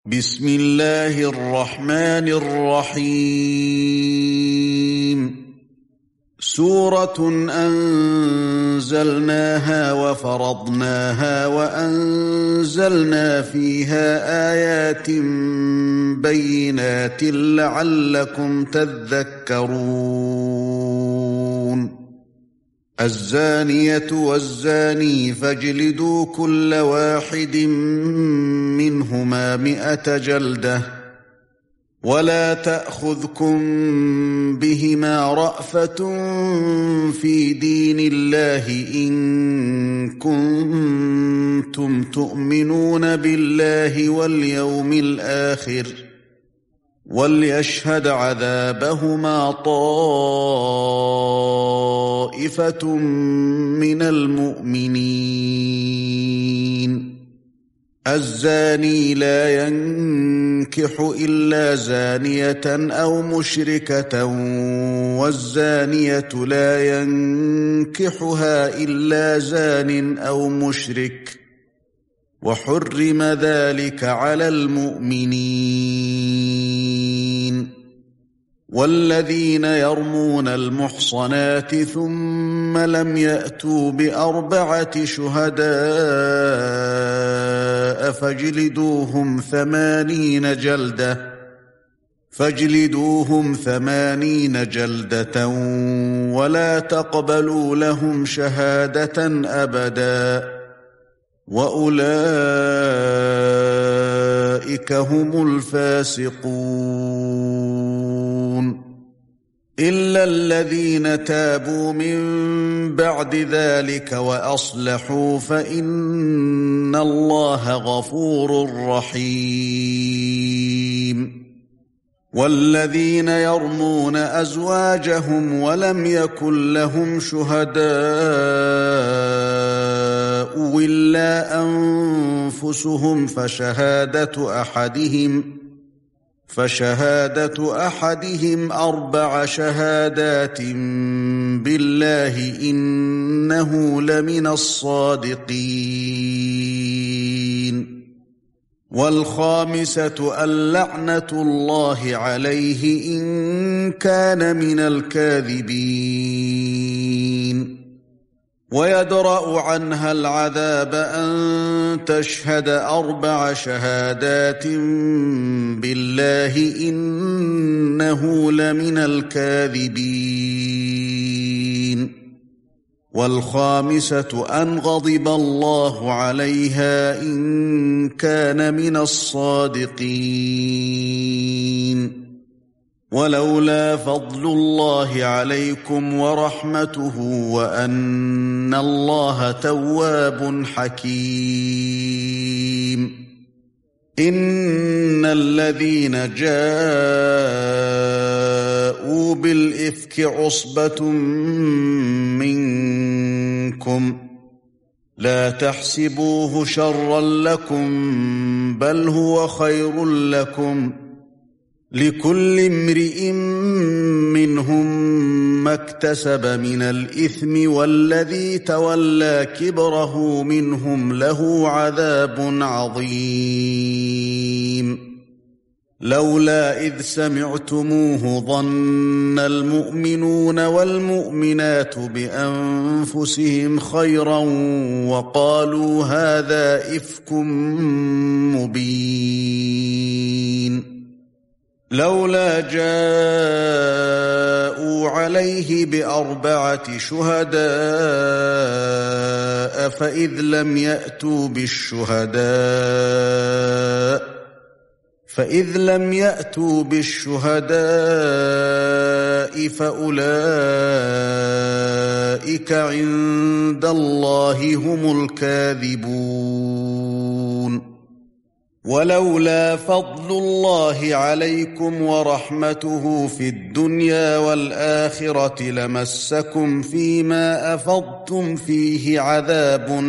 بسم الله الرحمن الرحيم سورة أنزلناها وفرضناها وأنزلنا فيها آيات بينات لعلكم تذكرون الزانية والزاني فاجلدوا كل واحد منهما 100 جلدة ولا تأخذكم بهما رأفة في دين الله إن كنتم تؤمنون بالله واليوم الآخر وليشهد عذابهما طائفة من المؤمنين الزاني لا ينكح إلا زانية أو مشركة والزانية لا ينكحها إلا زان أو مشرك وحرم ذلك على المؤمنين والذين يرمون المحصنات ثم لم يأتوا ب4 شهداء فاجلدوهم 80 جلدة ولا تقبلوا لهم شهادة أبدا وأولئك هم الفاسقون إلا الذين تابوا من بعد ذلك وأصلحوا فإن الله غفور رحيم والذين يرمون أزواجهم ولم يكن لهم شهداء إلا أنفسهم فشهادة أحدهم 4 شهادات بالله إنه لمن الصادقين والخامسة اللعنة الله عليه إن كان من الكاذبين ويدرأ عنها العذاب أن تشهد 4 شهادات بالله إنه لمن الكاذبين والخامسة أن غضب الله عليها إن كان من الصادقين ولولا فضل الله عليكم ورحمته وأن الله تواب حكيم إن الذين جاءوا بالإفك عصبة منكم لا تحسبوه شرا لكم بل هو خير لكم لكل امرئ منهم ما اكتسب من الإثم والذي تولى كبره منهم له عذاب عظيم لولا إذ سمعتموه ظن المؤمنون والمؤمنات بأنفسهم خيرا وقالوا هذا إفك مبين لولا جاءوا عليه ب4 شهداء فإذ لم يأتوا بالشهداء فأولئك عند الله هم الكاذبون ولولا فضل الله عليكم ورحمته في الدنيا والآخرة لمسكم فيما أفضتم فيه عذاب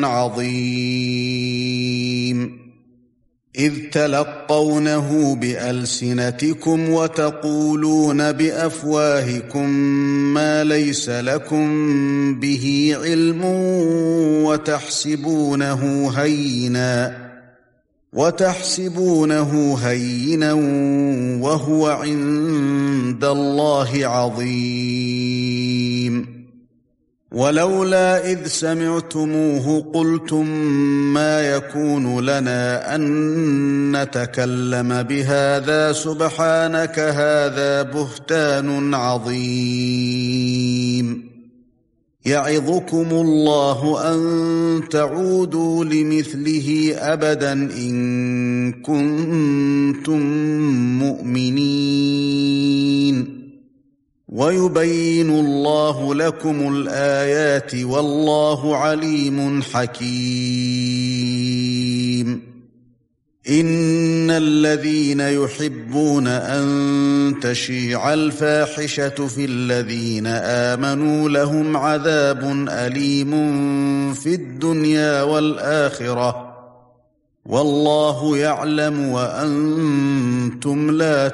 عظيم إذ تلقونه بألسنتكم وتقولون بأفواهكم ما ليس لكم به علم وتحسبونه هينا وتحسبونه هينا وهو عند الله عظيم ولولا إذ سمعتموه قلتم ما يكون لنا أن نتكلم بهذا سبحانك هذا بهتان عظيم يعظكم الله أن تعودوا لمثله أبدا إن كنتم مؤمنين ويبين الله لكم الآيات والله عليم حكيم إن الذين يحبون أن تشيع الفاحشة في الذين آمنوا لهم عذاب أليم في الدنيا والآخرة والله يعلم وأنتم لا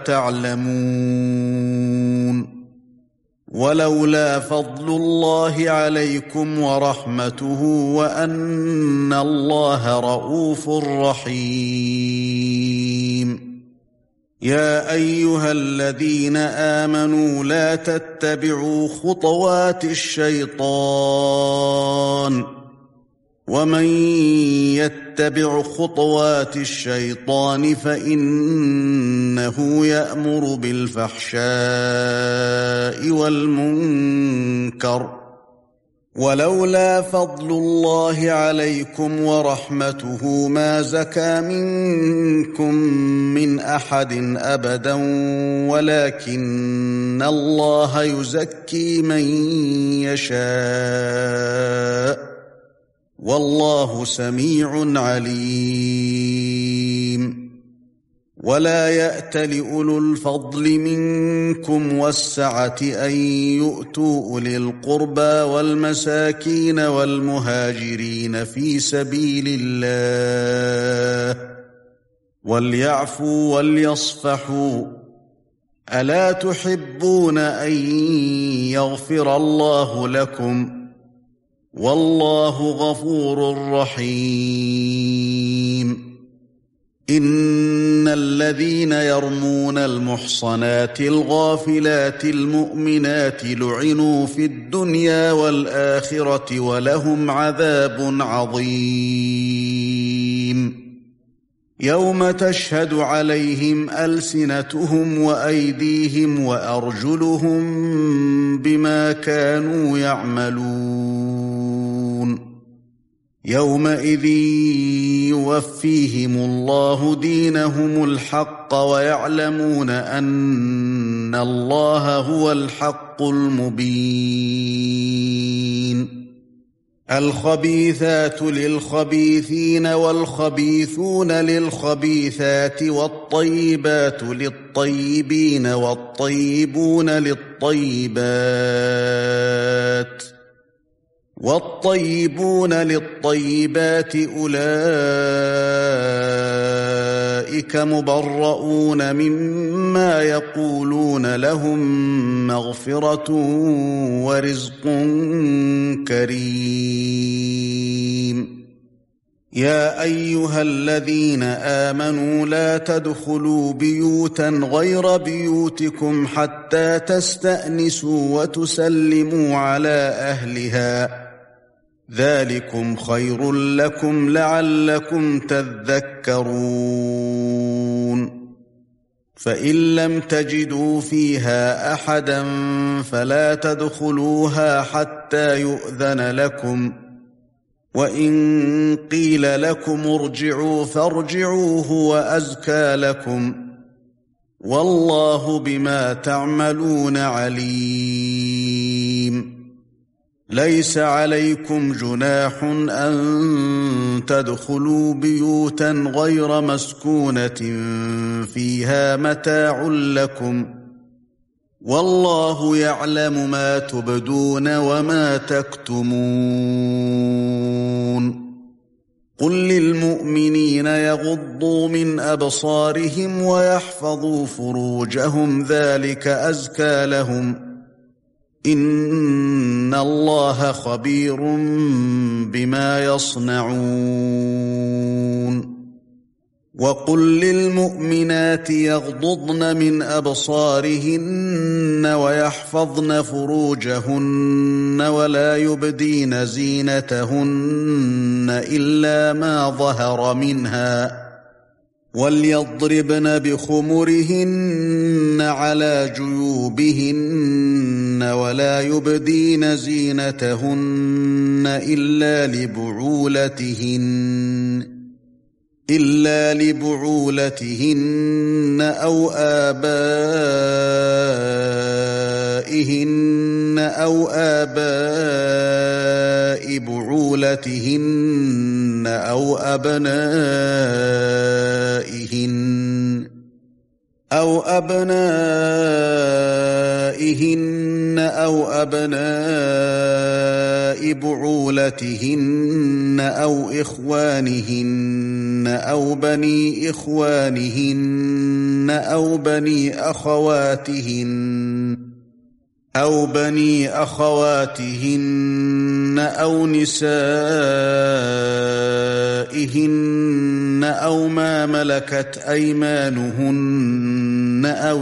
تعلمون ولولا فضل الله عليكم ورحمته وأن الله رءوف رحيم يا أيها الذين آمنوا لا تتبعوا خطوات الشيطان ومن يتبع خطوات الشيطان فإنه يأمر بالفحشاء والمنكر ولولا فضل الله عليكم ورحمته ما زكى منكم من أحد أبدا ولكن الله يزكي من يشاء والله سميع عليم ولا يأتل أولو الفضل منكم والسعة أن يؤتوا أولي القربى والمساكين والمهاجرين في سبيل الله وليعفوا وليصفحوا ألا تحبون أن يغفر الله لكم والله غفور رحيم إن الذين يرمون المحصنات الغافلات المؤمنات لعنوا في الدنيا والآخرة ولهم عذاب عظيم يوم تشهد عليهم ألسنتهم وأيديهم وأرجلهم بما كانوا يعملون يومئذ يوفيهم الله دينهم الحق ويعلمون أن الله هو الحق المبين الخبيثات للخبيثين والخبيثون للخبيثات والطيبات للطيبين والطيبون للطيبات أولئك مبرؤون مما يقولون لهم مغفرة ورزق كريم يا أيها الذين آمنوا لا تدخلوا بيوتا غير بيوتكم حتى تستأنسوا وتسلموا على أهلها ذلكم خير لكم لعلكم تذكرون فإن لم تجدوا فيها أحدا فلا تدخلوها حتى يؤذن لكم وإن قيل لكم ارجعوا فارجعوا هو أزكى لكم والله بما تعملون عليم ليس عليكم جناح أن تدخلوا بيوتا غير مسكونة فيها متاع لكم والله يعلم ما تبدون وما تكتمون قل للمؤمنين يغضوا من أبصارهم ويحفظوا فروجهم ذلك أزكى لهم إن الله خبير بما يصنعون وقل للمؤمنات يغضضن من أبصارهن ويحفظن فروجهن ولا يبدين زينتهن إلا ما ظهر منها وليضربن بخمرهن على جيوبهن ولا يبدين زينتهن إلا لبعولتهن أو آباء بعولتهن أو أبنائهن أو بعولتهن أو إخوانهن أو بني إخوانهن أو أخواتهن أو نسائهن أو ما ملكت أيمانهن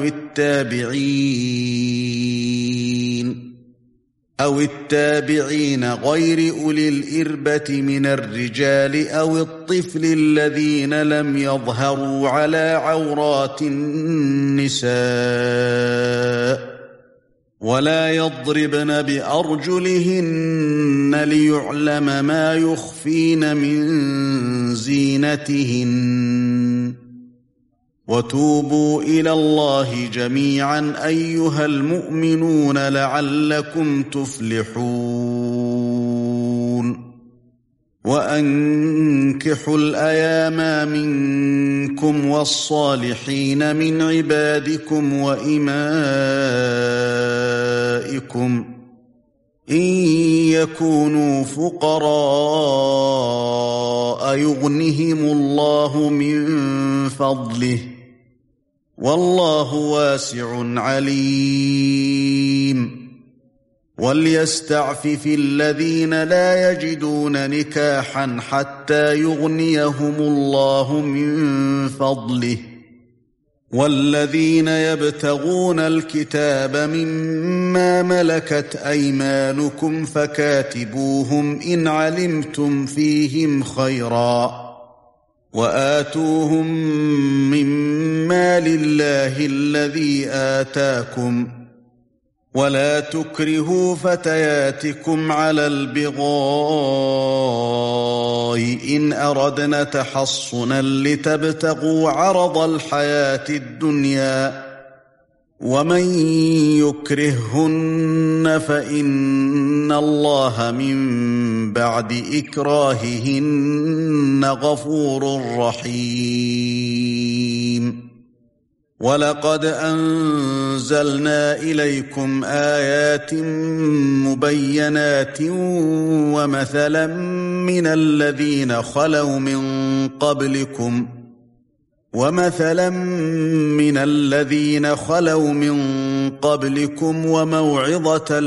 أو التابعين غير أولي الإربة من الرجال أو الطفل الذين لم يظهروا على عورات النساء ولا يضربن بأرجلهن ليعلم ما يخفين من زينتهن وتوبوا إلى الله جميعا أيها المؤمنون لعلكم تفلحون وأنكحوا الأيام منكم والصالحين من عبادكم وإمائكم إن يكونوا فقراء يغنهم الله من فضله والله واسع عليم وليستعفف الذين لا يجدون نكاحا حتى يغنيهم الله من فضله والذين يبتغون الكتاب مما ملكت أيمانكم فكاتبوهم إن علمتم فيهم خيرا وآتوهم مما لله الذي آتاكم ولا تكرهوا فتياتكم على البغاء إن أردنا تحصنا لتبتغوا عرض الحياة الدنيا ومن يكرههن فإن الله من بعد إكراههن غفور رحيم ولقد أنزلنا إليكم آيات مبينات ومثلا من الذين خلوا من قبلكم وموعظة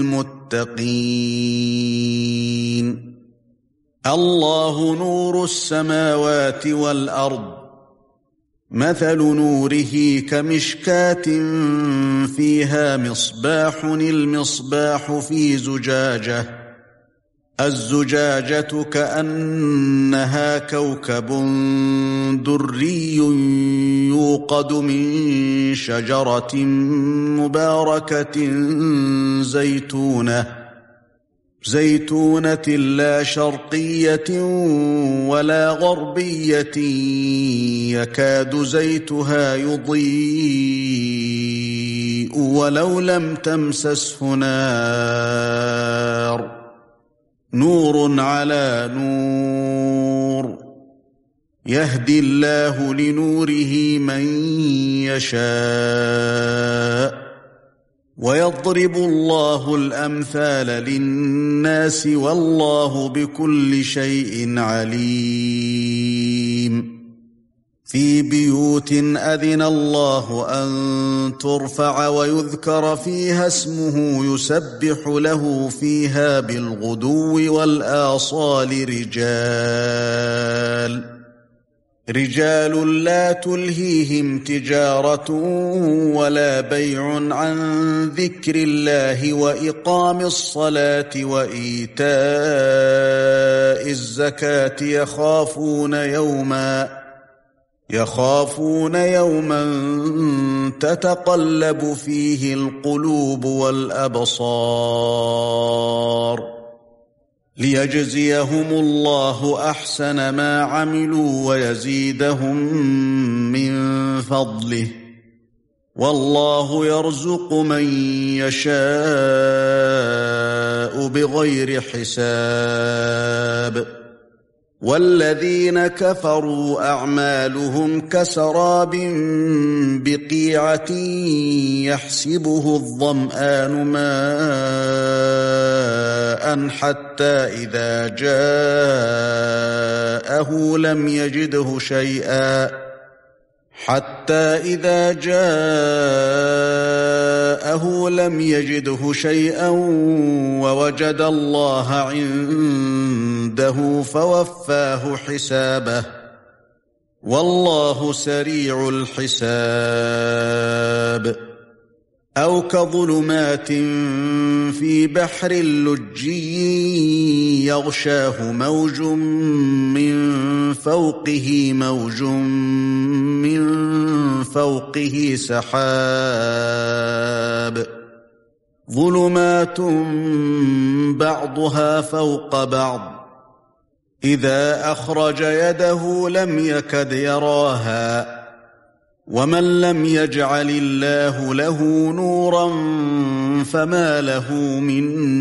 للمتقين الله نور السماوات والأرض مثل نوره كمشكاة فيها مصباح المصباح في الزجاجة كأنها كوكب دري يوقد من شجرة مباركة زيتونة لا شرقية ولا غربية يكاد زيتها يضيء ولو لم تمسسه نار نور على نور يهدي الله لنوره من يشاء ويضرب الله الأمثال للناس والله بكل شيء عليم في بيوت أذن الله أن ترفع ويذكر فيها اسمه يسبح له فيها بالغدو والآصال رجال لا تلهيهم تجارة ولا بيع عن ذكر الله وإقام الصلاة وإيتاء الزكاة يخافون يوما تتقلب فيه القلوب والأبصار ليجزيهم الله أحسن ما عملوا ويزيدهم من فضله والله يرزق من يشاء بغير حساب والذين كفروا أعمالهم كسراب بقيعة يحسبه الظمآن ماء حتى إذا جاءه لم يجده شيئا ووجد الله عنده فوفاه حسابه والله سريع الحساب أو كظلمات في بحر لجي يغشاه موج من فوقه سحاب ظلمات بعضها فوق بعض إذا أخرج يده لم يكد يراها ومن لم يجعل الله له نورا فما له من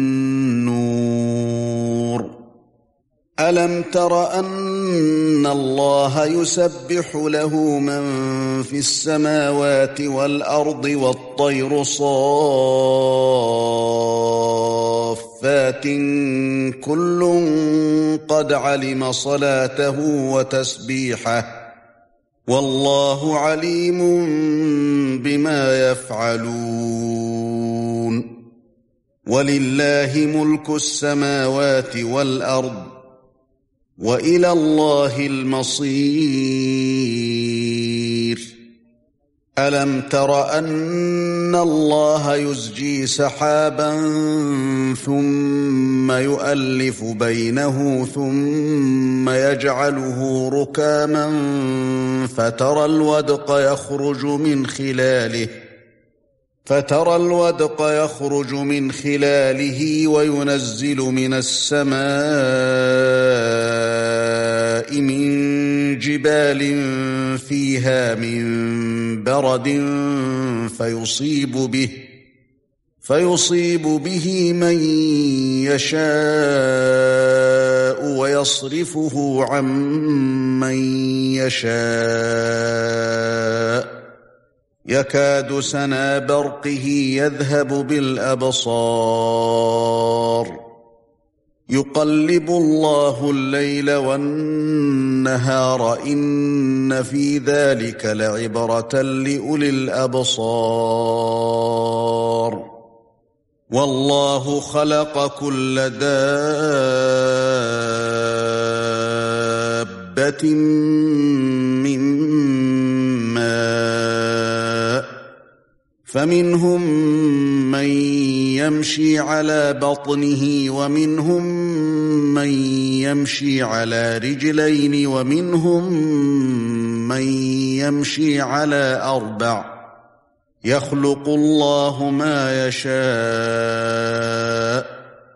نور ألم تر أن الله يسبح له من في السماوات والأرض والطير صافات كل قد علم صلاته وتسبيحه والله عليم بما يفعلون ولله ملك السماوات والأرض وإلى الله المصير ألم تر أن الله يزجي سحابا ثم يؤلف بينه ثم يجعله ركاما فترى الودق يخرج من خلاله وينزل من السماء من جبال فيها من برد فيصيب به من يشاء ويصرفه عن من يشاء يكاد سنا برقه يذهب بالأبصار يقلب الله الليل والنهار إن في ذلك لعبرة لأولي الأبصار والله خلق كل دابة من ماء فمنهم من يمشي على بطنه ومنهم من يمشي على رجلين ومنهم من يمشي على أربع يخلق الله ما يشاء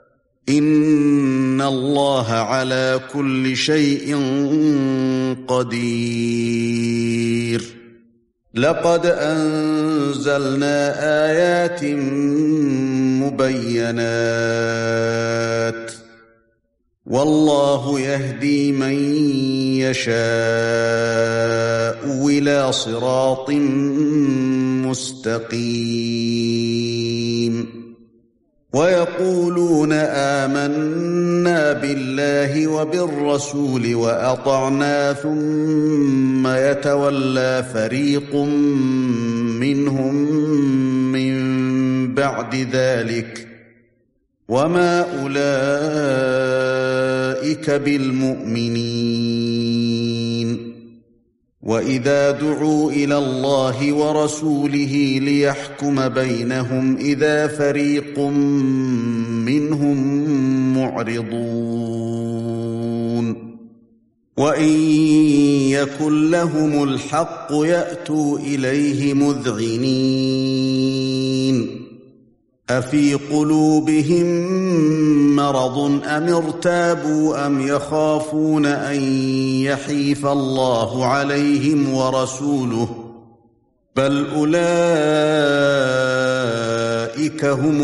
إن الله على كل شيء قدير لقد أنزلنا آيات مبينات والله يهدي من يشاء إلى صراط مستقيم ويقولون آمنا بالله وبالرسول وأطعنا ثم يتولى فريق منهم من بعد ذلك وما أولئك بالمؤمنين وَإِذَا دُعُوا إِلَى اللَّهِ وَرَسُولِهِ لِيَحْكُمَ بَيْنَهُمْ إِذَا فَرِيقٌ مِّنْهُم مُّعْرِضُونَ وَإِن يَكُن لَّهُمُ الْحَقُّ يَأْتُوا إِلَيْهِ مُذْعِنِينَ أَفِي قُلُوبِهِم مَّرَضٌ أَمِ ارْتَابُوا أَمْ يَخَافُونَ أَن يَحِيفَ اللَّهُ عَلَيْهِمْ وَرَسُولُهُ بَلْ أُولَئِكَ هُمُ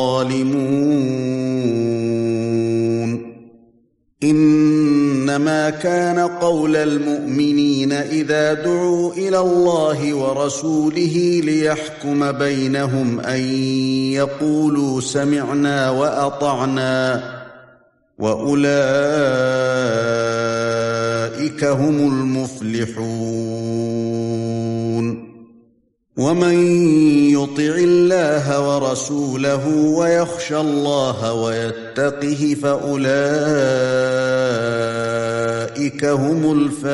الظَّالِمُونَ إِنَّمَا كَانَ قَوْلَ الْمُؤْمِنِينَ إِذَا دُعُوا إِلَى اللَّهِ وَرَسُولِهِ لِيَحْكُمَ بَيْنَهُمْ أَن يَقُولُوا سَمِعْنَا وَأَطَعْنَا وَأُولَئِكَ هُمُ الْمُفْلِحُونَ وَمَن يُطِعِ اللَّهَ وَرَسُولَهُ وَيَخْشَ اللَّهَ وَيَتَّقْهِ فَأُولَئِكَ هُمُ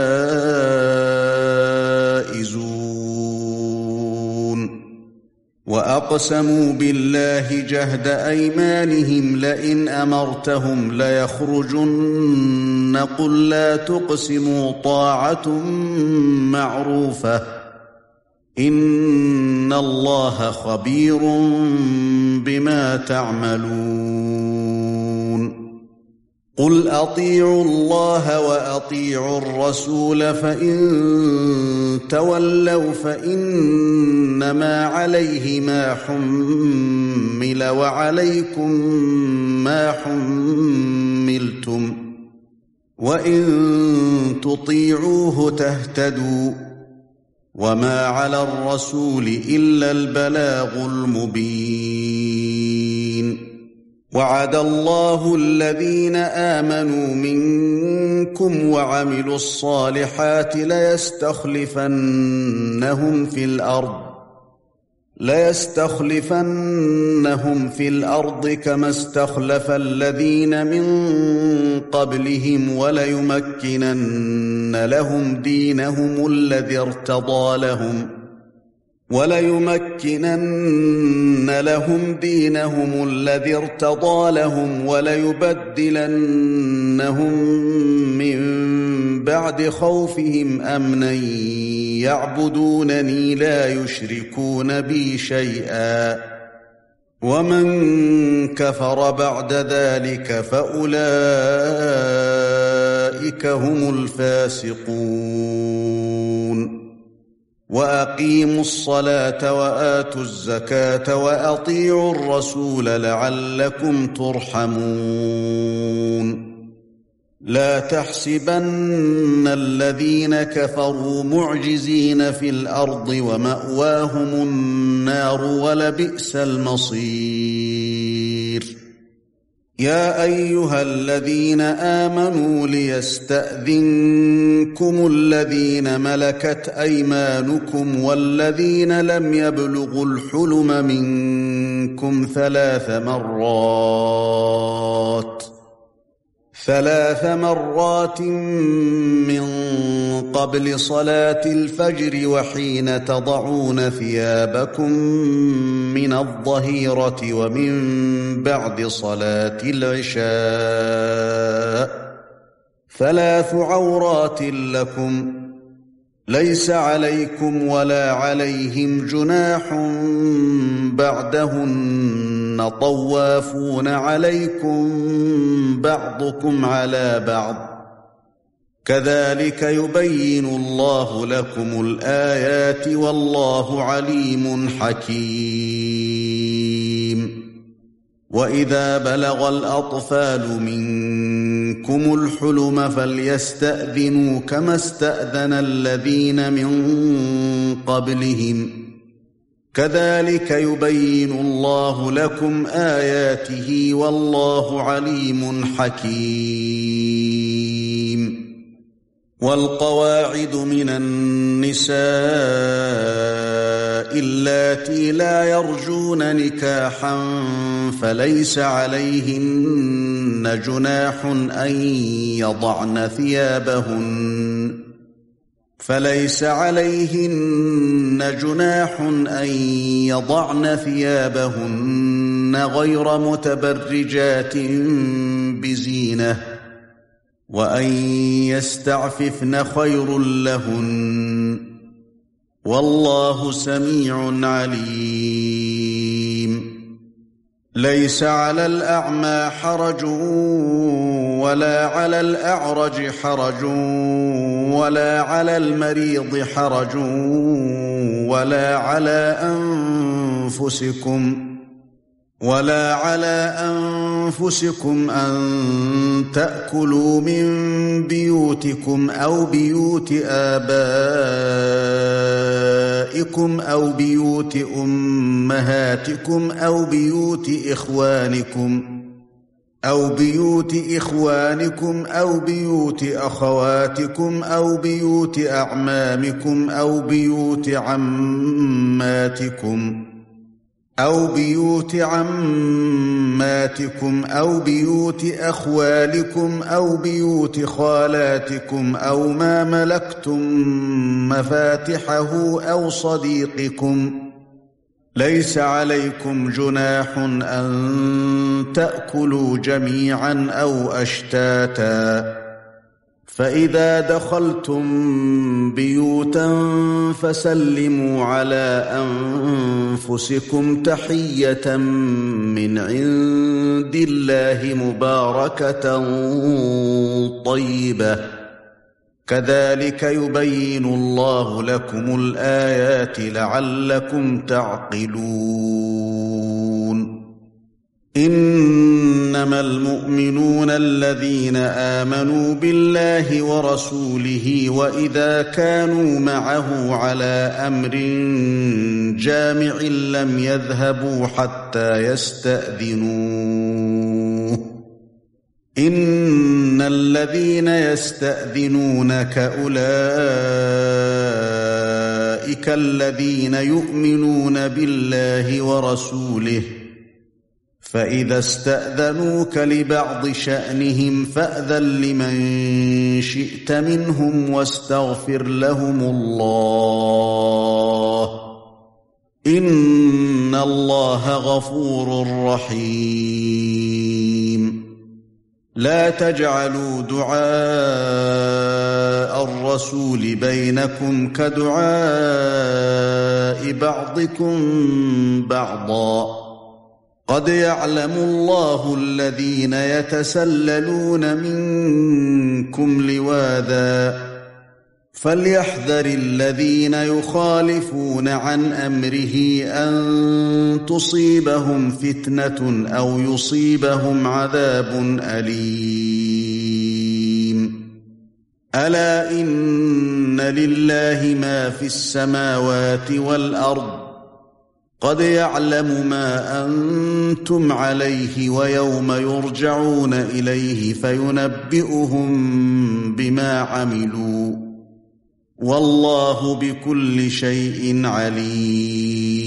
الْفَائِزُونَ وَأَقْسَمُوا بِاللَّهِ جَهْدَ أَيْمَانِهِمْ لَئِنْ أَمَرْتَهُمْ لَيَخْرُجُنَّ قُل لَّا تُقْسِمُوا طَاعَةٌ مَّعْرُوفَةٌ إِنَّ اللَّهَ خَبِيرٌ بِمَا تَعْمَلُونَ قُلْ أَطِيعُوا اللَّهَ وَأَطِيعُوا الرَّسُولَ فَإِن تَوَلَّوْا فَإِنَّمَا عَلَيْهِ مَا حُمِّلَ وَعَلَيْكُم مَّا حُمِّلْتُمْ وَإِن تُطِيعُوهُ تَهْتَدُوا وَمَا عَلَى الرَّسُولِ إِلَّا الْبَلَاغُ الْمُبِينُ وَعَدَ اللَّهُ الَّذِينَ آمَنُوا مِنكُمْ وَعَمِلُوا الصَّالِحَاتِ لَيَسْتَخْلِفَنَّهُمْ فِي الْأَرْضِ كَمَا اسْتَخْلَفَ الَّذِينَ مِن قَبْلِهِمْ وَلَيُمَكِّنَنَّ لَهُمْ دِينَهُمُ الَّذِي ارْتَضَىٰ لَهُمْ وَلَيُبَدِّلَنَّهُم مِّن بَعْدِ خَوْفِهِمْ أَمْنًا يَعْبُدُونَنِي لَا يُشْرِكُونَ بِي شَيْئًا وَمَن كَفَرَ بَعْدَ ذَلِكَ فَأُولَئِكَ هُمُ الْفَاسِقُونَ وَأَقِيمُوا الصَّلَاةَ وَآتُوا الزَّكَاةَ وَأَطِيعُوا الرَّسُولَ لَعَلَّكُمْ تُرْحَمُونَ لَا تَحْسَبَنَّ الَّذِينَ كَفَرُوا مُعْجِزِينَ فِي الْأَرْضِ وَمَأْوَاهُمُ النَّارُ وَلَبِئْسَ الْمَصِيرُ يَا أَيُّهَا الَّذِينَ آمَنُوا لِيَسْتَأْذِنكُمُ الَّذِينَ مَلَكَتْ أَيْمَانُكُمْ وَالَّذِينَ لَمْ يَبْلُغُوا الْحُلُمَ مِنكُمْ ثلاث مرات مِّن قَبْلِ صَلَاةِ الْفَجْرِ وَحِينَ تَضَعُونَ ثِيَابَكُم مِّنَ الظَّهِيرَةِ وَمِن بَعْدِ صَلَاةِ الْعِشَاءِ 3 عَوْرَاتٍ لَّكُمْ لَيْسَ عَلَيْكُمْ وَلَا عَلَيْهِمْ جُنَاحٌ بَعْدَهُنَّ طَوَّافُونَ عَلَيْكُمْ بَعْضُكُمْ عَلَى بَعْضٍ كَذَلِكَ يُبَيِّنُ اللَّهُ لَكُمُ الْآيَاتِ وَاللَّهُ عَلِيمٌ حَكِيمٌ وَإِذَا بَلَغَ الْأَطْفَالُ مِنكُمُ الْحُلُمَ فَلْيَسْتَأْذِنُوا كَمَا اسْتَأْذَنَ الَّذِينَ مِن قَبْلِهِمْ كَذَلِكَ يُبَيِّنُ اللَّهُ لَكُمْ آيَاتِهِ وَاللَّهُ عَلِيمٌ حَكِيمٌ وَالْقَوَاعِدُ مِنَ النِّسَاءِ اللَّاتِي لَا يَرْجُونَ نِكَاحًا فَلَيْسَ عَلَيْهِنَّ جُنَاحٌ أَن يَضَعْنَ ثِيَابَهُنَّ فليس عليهن جناح أن يضعن ثيابهن غير متبرجات بزينة وأن يستعففن خير لهن والله سميع عليم ليس على الأعمى حرج ولا على الأعرج حرج ولا على المريض حرج ولا على أنفسكم أن تأكلوا من بيوتكم أو بيوت آبائكم أو بيوت أمهاتكم أو بيوت إخوانكم أو بيوت أخواتكم أو بيوت أعمامكم أو بيوت عماتكم أو بيوت أخوالكم أو بيوت خالاتكم أو ما ملكتم مفاتحه أو صديقكم ليس عليكم جناح أن تأكلوا جميعا أو أشتاتا فإذا دخلتم بيوتا فسلموا على أنفسكم تحية من عند الله مباركة طيبة كذلك يبين الله لكم الآيات لعلكم تعقلون إنما المؤمنون الذين آمنوا بالله ورسوله وإذا كانوا معه على أمر جامع لم يذهبوا حتى يستأذنوه إن الذين يستأذنونك أولئك الذين يؤمنون بالله ورسوله فإذا استأذنوك لبعض شأنهم فأذن لمن شئت منهم واستغفر لهم الله إن الله غفور رحيم لا تجعلوا دعاء الرسول بينكم كدعاء بعضكم بعضا قد يعلم الله الذين يتسللون منكم لواذا فليحذر الذين يخالفون عن أمره أن تصيبهم فتنة أو يصيبهم عذاب أليم ألا إن لله ما في السماوات والأرض قد يعلم ما أنتم عليه ويوم يرجعون إليه فينبئهم بما عملوا والله بكل شيء عليم